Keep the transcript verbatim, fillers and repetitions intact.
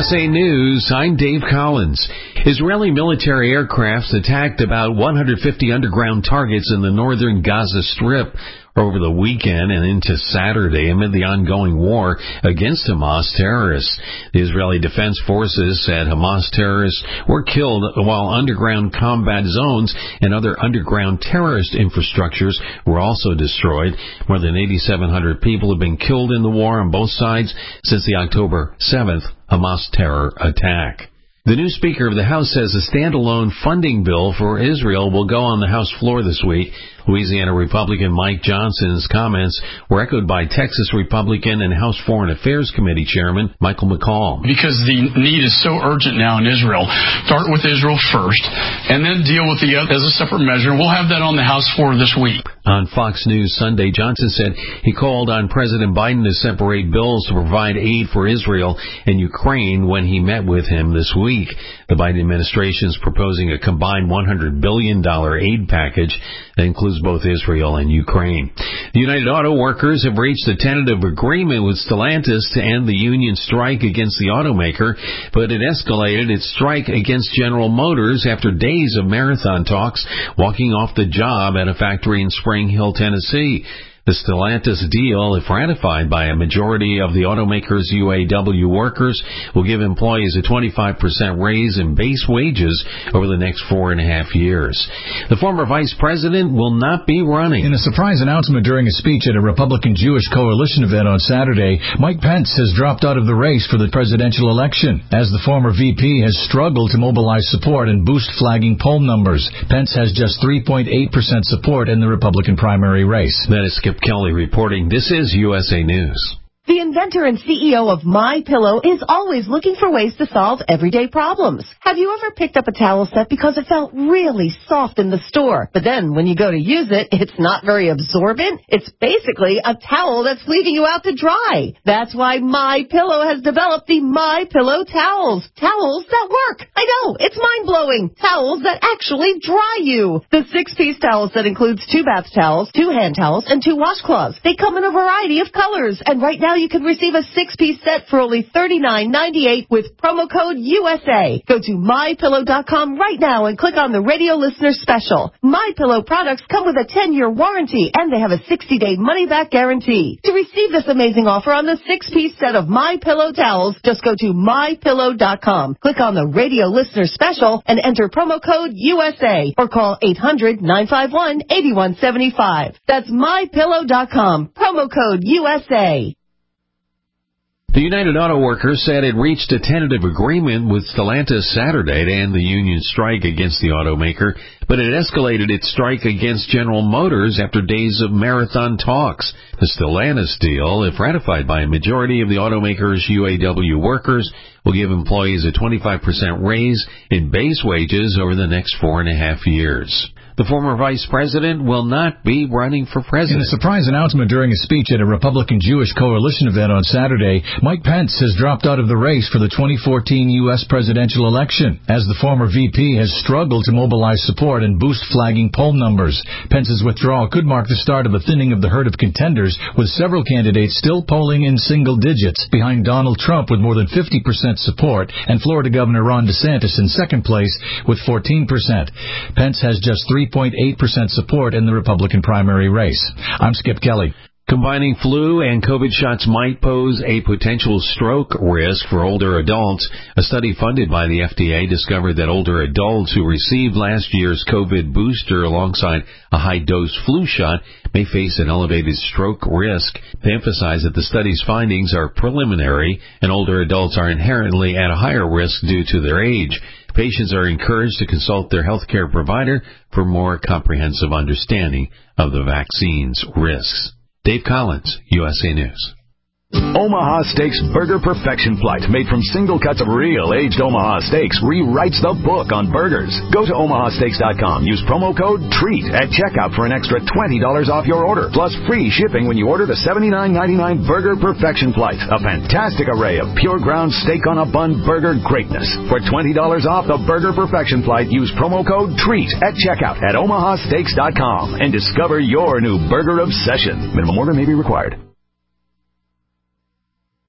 S A News, I'm Dave Collins. Israeli military aircrafts attacked about one hundred fifty underground targets in the northern Gaza Strip over the weekend and into Saturday amid the ongoing war against Hamas terrorists. The Israeli Defense Forces said Hamas terrorists were killed while underground combat zones and other underground terrorist infrastructures were also destroyed. More than eighty-seven hundred people have been killed in the war on both sides since the October seventh Hamas terror attack. The new Speaker of the House says a standalone funding bill for Israel will go on the House floor this week. Louisiana Republican Mike Johnson's comments were echoed by Texas Republican and House Foreign Affairs Committee Chairman Michael McCall. Because the need is so urgent now in Israel, start with Israel first, and then deal with the other as a separate measure. We'll have that on the House floor this week. On Fox News Sunday, Johnson said he called on President Biden to separate bills to provide aid for Israel and Ukraine when he met with him this week. The Biden administration is proposing a combined one hundred billion dollars aid package that includes both Israel and Ukraine. The United Auto Workers have reached a tentative agreement with Stellantis to end the union strike against the automaker, but it escalated its strike against General Motors after days of marathon talks, walking off the job at a factory in Spring Hill, Tennessee. The Stellantis deal, if ratified by a majority of the automaker's U A W workers, will give employees a twenty-five percent raise in base wages over the next four and a half years. The former vice president will not be running. In a surprise announcement during a speech at a Republican Jewish coalition event on Saturday, Mike Pence has dropped out of the race for the presidential election, as the former V P has struggled to mobilize support and boost flagging poll numbers. Pence has just three point eight percent support in the Republican primary race. That is Skip Kelly reporting. This is U S A News. The inventor and C E O of MyPillow is always looking for ways to solve everyday problems. Have you ever picked up a towel set because it felt really soft in the store, but then when you go to use it, it's not very absorbent? It's basically a towel that's leaving you out to dry. That's why MyPillow has developed the MyPillow towels. Towels that work. I know, it's mind-blowing. Towels that actually dry you. The six-piece towel set includes two bath towels, two hand towels, and two washcloths. They come in a variety of colors, and right now you can receive a six-piece set for only thirty-nine ninety-eight with promo code U S A. Go to my pillow dot com right now and click on the radio listener special. MyPillow products come with a ten-year warranty, and they have a sixty-day money-back guarantee. To receive this amazing offer on the six-piece set of MyPillow towels, just go to my pillow dot com. Click on the radio listener special and enter promo code U S A or call eight hundred nine five one eight one seven five. That's my pillow dot com. Promo code U S A. The United Auto Workers said it reached a tentative agreement with Stellantis Saturday to end the union strike against the automaker, but it escalated its strike against General Motors after days of marathon talks. The Stellantis deal, if ratified by a majority of the automaker's U A W workers, will give employees a twenty-five percent raise in base wages over the next four and a half years. The former vice president will not be running for president. In a surprise announcement during a speech at a Republican Jewish coalition event on Saturday, Mike Pence has dropped out of the race for the twenty fourteen U S presidential election, as the former V P has struggled to mobilize support and boost flagging poll numbers. Pence's withdrawal could mark the start of a thinning of the herd of contenders, with several candidates still polling in single digits, behind Donald Trump with more than fifty percent support, and Florida Governor Ron DeSantis in second place with fourteen percent. Pence has just three point eight percent support in the Republican primary race. I'm Skip Kelly. Combining flu and COVID shots might pose a potential stroke risk for older adults. A study funded by the F D A discovered that older adults who received last year's COVID booster alongside a high-dose flu shot may face an elevated stroke risk. They emphasize that the study's findings are preliminary and older adults are inherently at a higher risk due to their age. Patients are encouraged to consult their healthcare provider for more comprehensive understanding of the vaccine's risks. Dave Collins, U S A News. Omaha Steaks Burger Perfection Flight, made from single cuts of real aged Omaha steaks, rewrites the book on burgers. Go to omaha steaks dot com. Use promo code TREAT at checkout for an extra twenty dollars off your order, plus free shipping when you order the seventy-nine ninety-nine Burger Perfection Flight, a fantastic array of pure ground steak on a bun burger greatness. For twenty dollars off the Burger Perfection Flight, use promo code TREAT at checkout at omaha steaks dot com and discover your new burger obsession. Minimum order may be required.